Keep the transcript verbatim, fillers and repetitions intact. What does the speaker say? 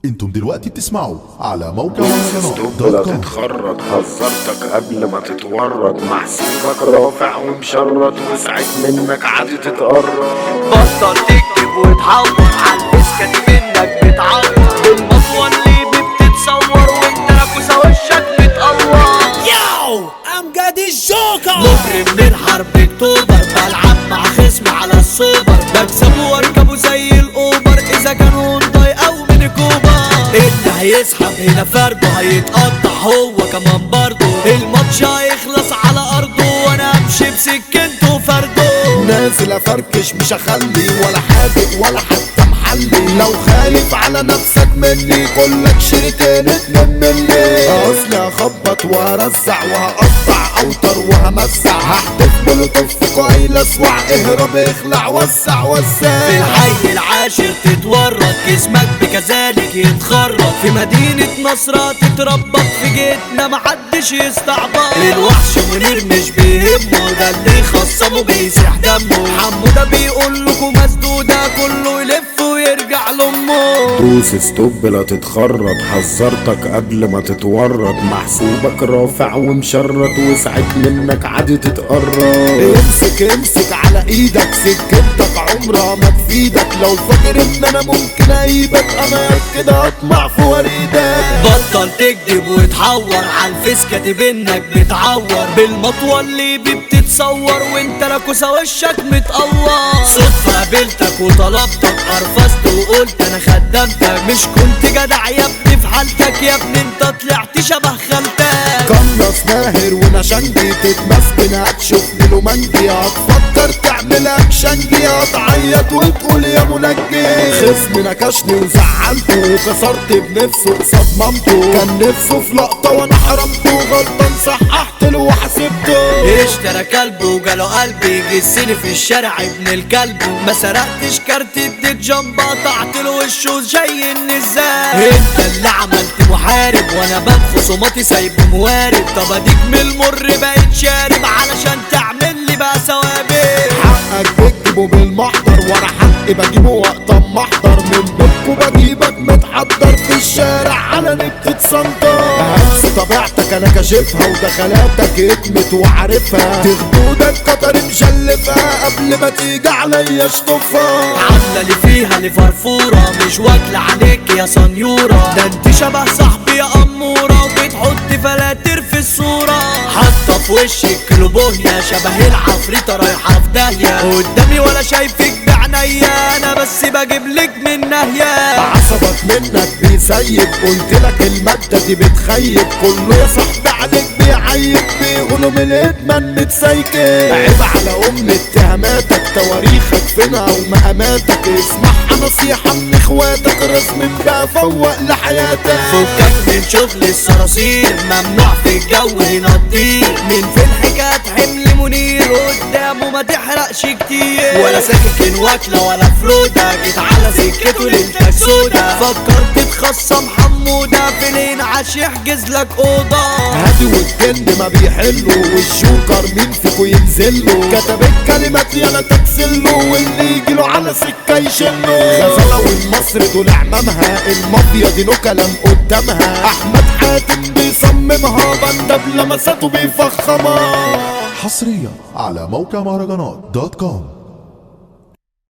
انتم دلوقتي بتسمعوا على موقع لا تتخرط، حذرتك قبل ما تتورط، محسوبك رافع ومشرط وسعت منك عادي تتقرب. بطل تكتب وتحور عالفيس منك بتعور، بالمطوة اللي بتتصور وانت لابوسة وشك متقور. ياو امجد الجوكر مجرم من حرب اكتوبر، بلعب مع خصم على السوبر، بكسبه واركبه زي الاوبر اذا كان هونداي او ميني كوبر. اللي هيسحب هنا فرده هيتقطع هو كمان برضه، الماتش هيخلص على ارضه وانا امشي بسكنته فرده. نازل افركش مش هخلي ولا حادق ولا حتى محلي، لو خايف على نفسك مني كلك شريكين اتنين مني. اصلي هخبط وهرزع وهقطع اوتر وهمزع، هحدف مولوتوف في كويل اسوع، اهرب اخلع وسع وسع. في الحي العاشر تتورط جسمك بكذلك يتخرط، في مدينة نصرة تتربط، في جيتنا محدش يستعبط. الوحش منير مش بيهمه، ده اللي خصمه بيسيح دمه، حمو ده بيقول لكم مسدودة كله يلف ويرجع لامه. دوس ستوب لا تتخرط، حذرتك قبل ما تتورط، محسوبك رافع ومشرط وسعت منك عادي تتقرب. امسك امسك على ايدك، سكتك عمرها ما تفيدك، لو فاكر ان انا ممكن ايبك انا كده اطمع في وريدك. بطل تكذب وتحور عالفيس كاتب انك بتعور، بالمطوة اللي بي بتتصور وانت لاكوسة وشك متقور. صدفة قابلتك وطلبتك، قرفزت وقلت انا خدمتك، مش كنت جدع يا ابني في حالتك، يا ابني انت طلعت شبه خالتك. قنص ماهر ونشنجي تتمسكن هتشوفني له منجي، هتفكر تعمل اكشنجي، هتعيط وتقول يا منجي. خصمي نكشني وزعلته وكسرت بنفسه قصاد مامته، كان نفسه في لقطة وانا حرمته، غلطان صححت له وحسبته. اشترى كلب وجاله قلبي جسني في الشارع ابن الكلب، ما سرقتش كارت اديت جنب قطعت له وشه زي النزال. انت اللي عملت محارب وانا باب خصوماتي سايبه موارب، طب اديك من المر بقيت شارب علشان تعمل لي بقى ثوابت. حقك بتجيبه بالمحضر وانا حقي بجيبه وقت اما احضر، من بيتكو بجيبك متحضر في الشارع علني بتتصنطر. همس طبيعتك انا كاشفها ودخلاتك اتمت وعارفها، تخدودك قطر مشلفها قبل ما تيجي عليا اشطفها. عامله لي فيها لي فرفوره، مش واكله عليك يا سنيوره، ده انت شبه صاحبي يا اموره، وبتحط فلاتر في الصوره، حاطه في وشك كلوبوهيا شبه العفريته رايحه في داهيه، قدامي ولا شايفك بعينيا انا بس بجيب لك من ناهيه. عصبك منك بيسيب، قلت لك الماده دي بتخيب، كله يا صاحبي عليك بيعيب، بيقولوا من الادمان متسيكب. عيب على ام اتهاماتك، تواريخك فينا ومقاماتك، اسمعها نصيحه من اخواتك، رسم بقى فوق لحياتك. فكك من شغل الصراصير، ممنوع في الجو هنا تطير، من في الحكايات حمل منير قدامه ما تحرقش كتير، ولا ساكن واكله ولا فروده، جيت على سكته ليلتك سودا، فكرت تخصم حموده في الانعاش يحجز لك اوضه. هادي والجن ما بيحلوا، والشوكر مين فيكو ينزله، كتب الكلمات يالا تكسله، واللي يجيله على سكه يشله. غزاله والمصر دول عمامها، المافيا دي له كلام قدامها، احمد حاتم بيصممها، بندب لمساته بيفخمها. حصريا على موقع مهرجانات دوت كوم.